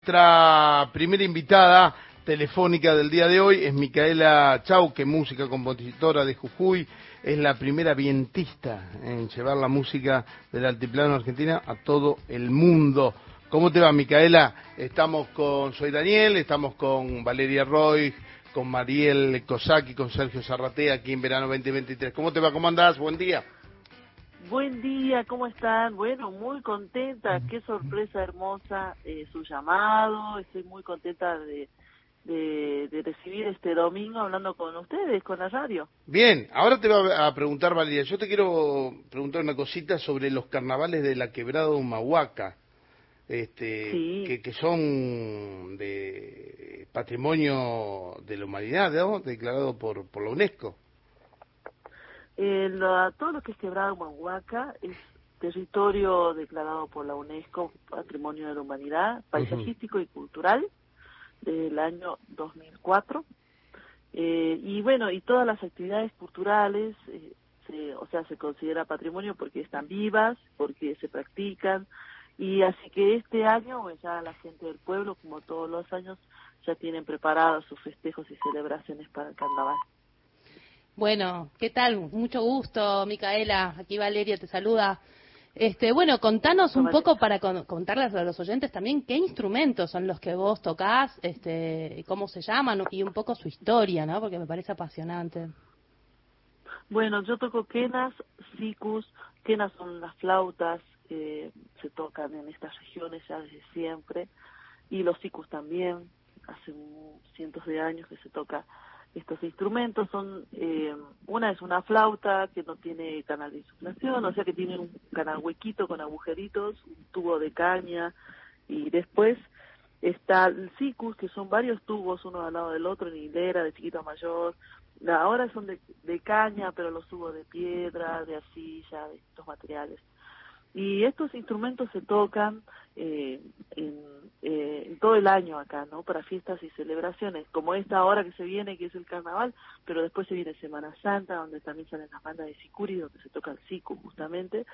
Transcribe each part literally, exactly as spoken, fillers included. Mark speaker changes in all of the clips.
Speaker 1: Nuestra primera invitada telefónica del día de hoy es Micaela Chauque, música, compositora de Jujuy. Es la primera vientista en llevar la música del altiplano argentina a todo el mundo. ¿Cómo te va, Micaela? Estamos con, soy Daniel, estamos con Valeria Roy, con Mariel Cosaki, con Sergio Zarratea aquí en verano veinte veintitrés. ¿Cómo te va? ¿Cómo andás? Buen día.
Speaker 2: Buen día, ¿cómo están? Bueno, muy contenta, qué sorpresa hermosa eh, su llamado, estoy muy contenta de, de, de recibir este domingo hablando con ustedes, con la radio.
Speaker 1: Bien, ahora te va a preguntar Valeria, yo te quiero preguntar una cosita sobre los carnavales de la Quebrada Humahuaca, este,
Speaker 2: Sí,
Speaker 1: que, que son de patrimonio de la humanidad, ¿no? Declarado por, por la UNESCO.
Speaker 2: eh, lo- todo lo que es Quebrada Humahuaca es territorio declarado por la UNESCO Patrimonio de la Humanidad,
Speaker 1: Ujú.
Speaker 2: paisajístico y cultural del año dos mil cuatro. Eh, y bueno, y todas las actividades culturales, eh, se, o sea, se considera patrimonio porque están vivas, porque se practican, y así que este año pues, ya la gente del pueblo, como todos los años, ya tienen preparados sus festejos y celebraciones para el carnaval.
Speaker 3: Bueno, ¿qué tal? Mucho gusto, Micaela. Aquí Valeria te saluda. Este, bueno, contanos un poco para con, contarles a los oyentes también qué instrumentos son los que vos tocás, este, cómo se llaman y un poco su historia, ¿no? Porque me parece apasionante.
Speaker 2: Bueno, yo toco quenas, sicus, quenas son las flautas, eh, se tocan en estas regiones ya desde siempre, y los sicus también, hace un- cientos de años que se toca estos instrumentos. Son eh, una es una flauta que no tiene canal de insuflación, o sea que tiene un canal huequito con agujeritos, un tubo de caña, y después está el sicus, que son varios tubos uno al lado del otro en hilera, de chiquito a mayor. Ahora son de, de caña, pero los tubos de piedra, de arcilla, de estos materiales. Y estos instrumentos se tocan eh, en, eh, en todo el año acá, ¿no? Para fiestas y celebraciones, como esta ahora que se viene, que es el carnaval, pero después se viene Semana Santa, donde también salen las bandas de sicuri, donde se toca el sicu justamente,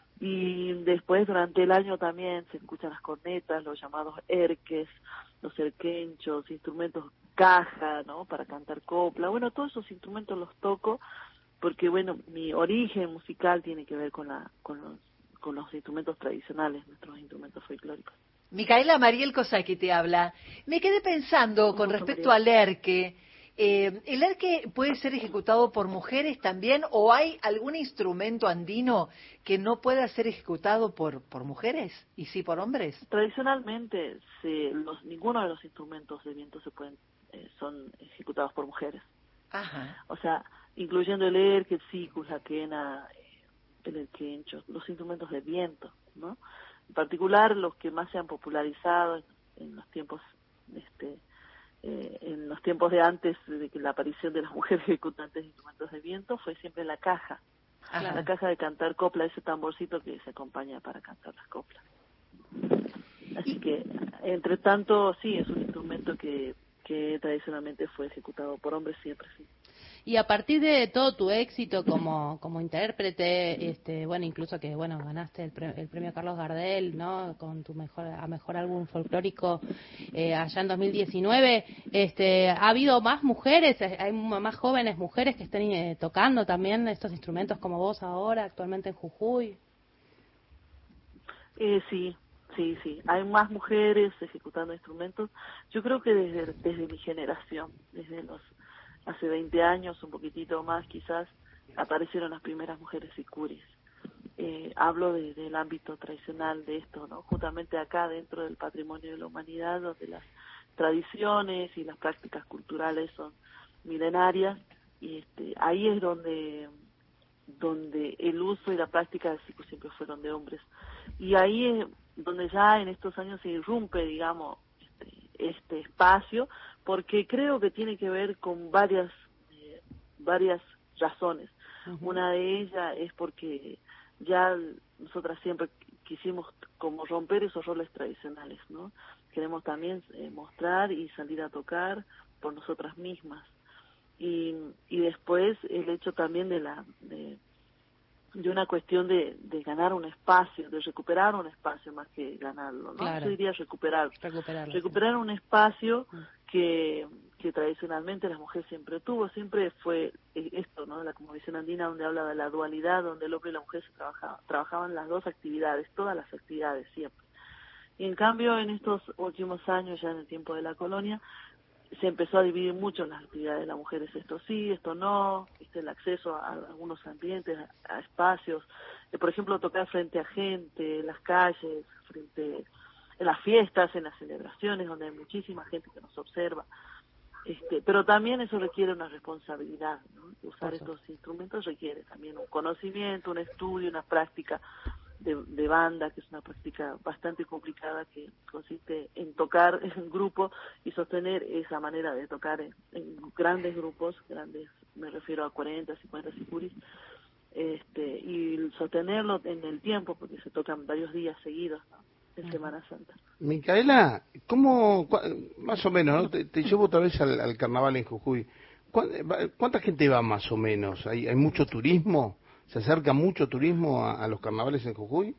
Speaker 2: y después durante el año también se escuchan las cornetas, los llamados erques, los erquenchos, instrumentos caja, ¿no? Para cantar copla. Bueno, todos esos instrumentos los toco porque, bueno, mi origen musical tiene que ver con la con los con los instrumentos tradicionales, nuestros instrumentos folclóricos.
Speaker 4: Micaela, Mariel Cosaki te habla. Me quedé pensando
Speaker 2: Un
Speaker 4: con
Speaker 2: gusto,
Speaker 4: respecto
Speaker 2: María.
Speaker 4: al erque. Eh, ¿El erque puede ser ejecutado por mujeres también o hay algún instrumento andino que no pueda ser ejecutado por, por mujeres y sí por hombres?
Speaker 2: Tradicionalmente, se, los, ninguno de los instrumentos de viento se pueden eh, son ejecutados por mujeres.
Speaker 4: Ajá.
Speaker 2: O sea, incluyendo el erque, el sicus, la quena, eh, el erquencho, los instrumentos de viento, ¿no? En particular, los que más se han popularizado en, en los tiempos, este, eh, en los tiempos de antes de que la aparición de las mujeres ejecutantes de instrumentos de viento fue siempre la caja,
Speaker 4: Ajá.
Speaker 2: la caja de cantar copla, ese tamborcito que se acompaña para cantar las coplas. Así que, entre tanto, sí, es un instrumento que, que tradicionalmente fue ejecutado por hombres siempre, sí.
Speaker 3: Y a partir de todo tu éxito como como intérprete, este, bueno, incluso que bueno ganaste el, pre, el premio Carlos Gardel, ¿no? Con tu mejor a mejor álbum folclórico eh, allá en dos mil diecinueve, este, ha habido más mujeres, hay más jóvenes mujeres que estén eh, tocando también estos instrumentos como vos ahora actualmente en Jujuy.
Speaker 2: Eh, sí, sí, sí. Hay más mujeres ejecutando instrumentos. Yo creo que desde, desde mi generación, desde los hace veinte años, un poquitito más quizás, aparecieron las primeras mujeres sicuris. Eh, hablo de, del ámbito tradicional de esto, ¿no? Justamente acá dentro del patrimonio de la humanidad, donde las tradiciones y las prácticas culturales son milenarias, y este, ahí es donde donde el uso y la práctica del sicu siempre fueron de hombres. Y ahí es donde ya en estos años se irrumpe, digamos, este, este espacio, porque creo que tiene que ver con varias, eh, varias razones. Uh-huh. Una de ellas es porque ya nosotras siempre quisimos como romper esos roles tradicionales, ¿no? Queremos también eh, mostrar y salir a tocar por nosotras mismas. Y, y después el hecho también de la de, de una cuestión de, de ganar un espacio, de recuperar un espacio más que ganarlo, ¿no?
Speaker 3: Claro.
Speaker 2: Yo diría recuperar.
Speaker 3: Recuperarlo,
Speaker 2: Recuperar
Speaker 3: sí.
Speaker 2: un espacio que, que tradicionalmente la mujer siempre tuvo, siempre fue esto, ¿no? La cosmovisión andina, donde habla de la dualidad, donde el hombre y la mujer se trabajaban, trabajaban las dos actividades, todas las actividades siempre. Y en cambio, en estos últimos años, ya en el tiempo de la colonia, se empezó a dividir mucho las actividades de las mujeres, esto sí, esto no, ¿viste? El acceso a algunos ambientes, a, a espacios, eh, por ejemplo, tocar frente a gente, en las calles, frente en las fiestas, en las celebraciones, donde hay muchísima gente que nos observa. Este, pero también eso requiere una responsabilidad, ¿no? Usar estos instrumentos requiere también un conocimiento, un estudio, una práctica de, de banda, que es una práctica bastante complicada, que consiste en tocar en grupo y sostener esa manera de tocar en, en grandes grupos, grandes, me refiero a cuarenta, cincuenta sicuris, este, y sostenerlo en el tiempo, porque se tocan varios días seguidos, ¿no? En Semana Santa.
Speaker 1: Micaela, ¿cómo, más o menos, ¿no? te, te llevo otra vez al, al carnaval en Jujuy? ¿Cuánta gente va más o menos? ¿Hay, hay mucho turismo? ¿Se acerca mucho turismo a, a los carnavales en Jujuy?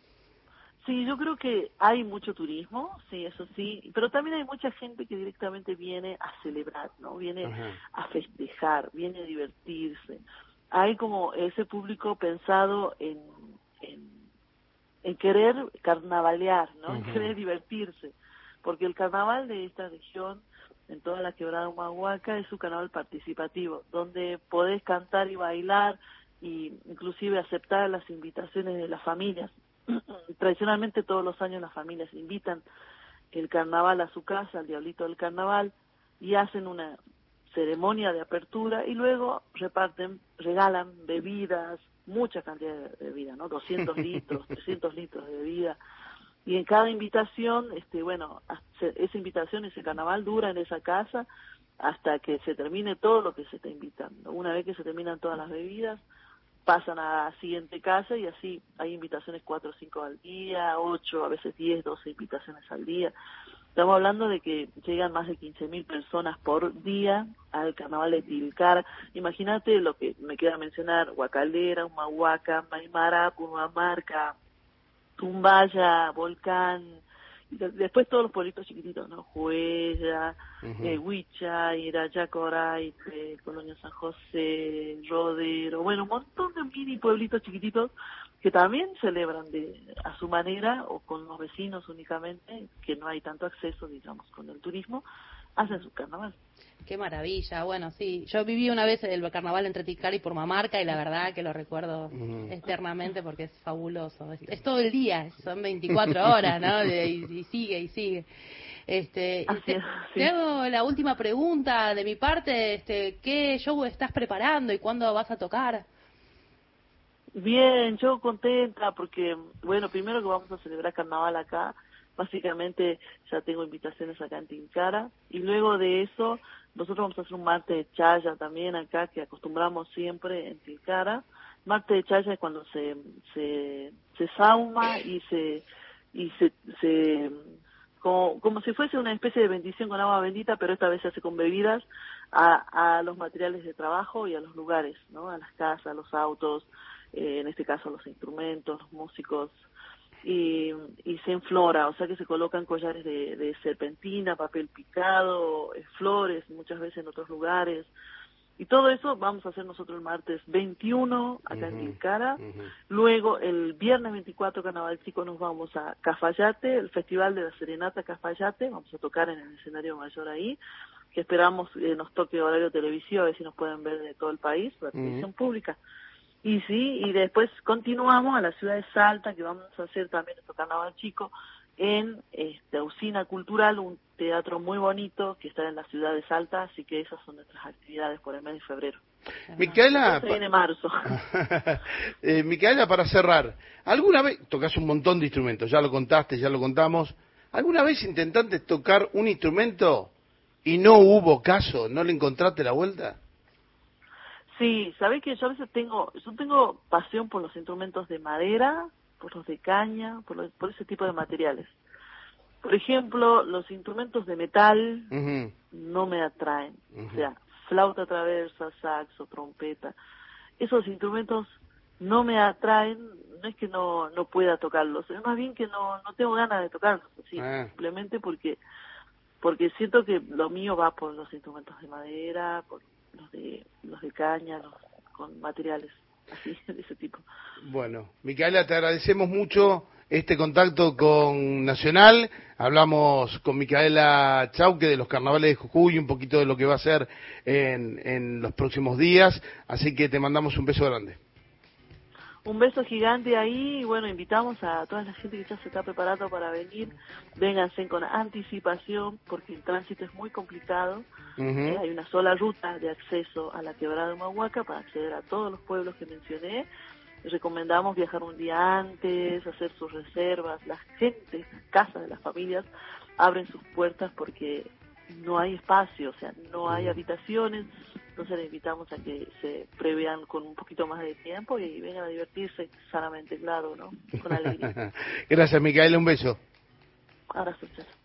Speaker 2: Sí, yo creo que hay mucho turismo, sí, eso sí, pero también hay mucha gente que directamente viene a celebrar, ¿no? Viene Ajá. a festejar, viene a divertirse. Hay como ese público pensado en, en en querer carnavalear, ¿no? Uh-huh. En querer divertirse, porque el carnaval de esta región, en toda la quebrada Humahuaca, es un carnaval participativo, donde podés cantar y bailar, y inclusive aceptar las invitaciones de las familias. Tradicionalmente todos los años las familias invitan el carnaval a su casa, al diablito del carnaval, y hacen una ceremonia de apertura, y luego reparten, regalan bebidas, mucha cantidad de bebida, ¿no? doscientos litros, trescientos litros de bebida. Y en cada invitación, este, bueno, esa invitación, ese carnaval dura en esa casa hasta que se termine todo lo que se está invitando. Una vez que se terminan todas las bebidas, pasan a la siguiente casa y así hay invitaciones cuatro o cinco al día, ocho, a veces diez, doce invitaciones al día. Estamos hablando de que llegan más de quince mil personas por día al carnaval de Tilcara. Imagínate lo que me queda mencionar: Huacalera, Humahuaca, Maimara, Pumamarca, Tumbaya, Volcán, y después todos los pueblitos chiquititos, ¿no? Huella, uh-huh. eh, Huicha, Irayacoray, eh, Colonia San José, Rodero, bueno, un montón de mini pueblitos chiquititos que también celebran de a su manera o con los vecinos únicamente, que no hay tanto acceso, digamos, con el turismo, hacen su carnaval.
Speaker 3: Qué maravilla, bueno, sí, yo viví una vez el carnaval entre Tilcara y Purmamarca y la verdad que lo recuerdo uh-huh. eternamente porque es fabuloso, es, es todo el día, son veinticuatro horas, ¿no? Y, y sigue y sigue. Este, te, es, sí. te hago la última pregunta de mi parte, este, ¿qué show estás preparando y cuándo vas a tocar?
Speaker 2: Bien, yo contenta porque, bueno, primero que vamos a celebrar carnaval acá, básicamente ya tengo invitaciones acá en Tilcara, y luego de eso nosotros vamos a hacer un martes de chaya también acá, que acostumbramos siempre en Tilcara. Martes de chaya es cuando se se, se sauma y se y se, se como, como si fuese una especie de bendición con agua bendita, pero esta vez se hace con bebidas a, a los materiales de trabajo y a los lugares, ¿no? A las casas, a los autos, eh, en este caso los instrumentos, los músicos. Y, y se enflora, o sea que se colocan collares de, de serpentina, papel picado, eh, flores, muchas veces en otros lugares. Y todo eso vamos a hacer nosotros el martes veintiuno acá uh-huh, en Tilcara. Uh-huh. Luego el viernes veinticuatro, Carnaval Chico, nos vamos a Cafayate, el Festival de la Serenata Cafayate. Vamos a tocar en el escenario mayor ahí, que esperamos eh, nos toque horario televisivo, a ver si nos pueden ver de todo el país, por la televisión uh-huh. pública. Y sí, y después continuamos a la ciudad de Salta, que vamos a hacer también nuestro Carnaval Chico en esta Usina Cultural, un teatro muy bonito que está en la ciudad de Salta, así que esas son nuestras actividades por el mes de febrero.
Speaker 1: Micaela,
Speaker 2: se viene marzo.
Speaker 1: eh, Micaela, para cerrar, ¿alguna vez tocas un montón de instrumentos? Ya lo contaste, ya lo contamos. ¿Alguna vez intentaste tocar un instrumento y no hubo caso? ¿No le encontraste la vuelta?
Speaker 2: Sí, sabés que yo a veces tengo, yo tengo pasión por los instrumentos de madera, por los de caña, por, los, por ese tipo de materiales. Por ejemplo, los instrumentos de metal uh-huh. no me atraen, uh-huh. o sea, flauta traversa, saxo, trompeta. Esos instrumentos no me atraen, no es que no no pueda tocarlos, es más bien que no no tengo ganas de tocarlos, así,
Speaker 1: Ah.
Speaker 2: simplemente porque porque siento que lo mío va por los instrumentos de madera, por los de los de caña, los, con materiales así de ese tipo.
Speaker 1: Bueno, Micaela, te agradecemos mucho este contacto con Nacional. Hablamos con Micaela Chauque de los carnavales de Jujuy, un poquito de lo que va a ser en, en los próximos días, así que te mandamos un beso grande.
Speaker 2: Un beso gigante ahí y bueno, invitamos a toda la gente que ya se está preparando para venir, vénganse con anticipación porque el tránsito es muy complicado.
Speaker 1: Uh-huh.
Speaker 2: Eh, hay una sola ruta de acceso a la quebrada de Humahuaca para acceder a todos los pueblos que mencioné. Recomendamos viajar un día antes, hacer sus reservas. La gente, las casas de las familias abren sus puertas porque no hay espacio, o sea, no hay habitaciones. Entonces les invitamos a que se prevean con un poquito más de tiempo y vengan a divertirse sanamente, claro, ¿no? Con alegría.
Speaker 1: Gracias, Micaela, un beso.
Speaker 2: Abrazo, chao.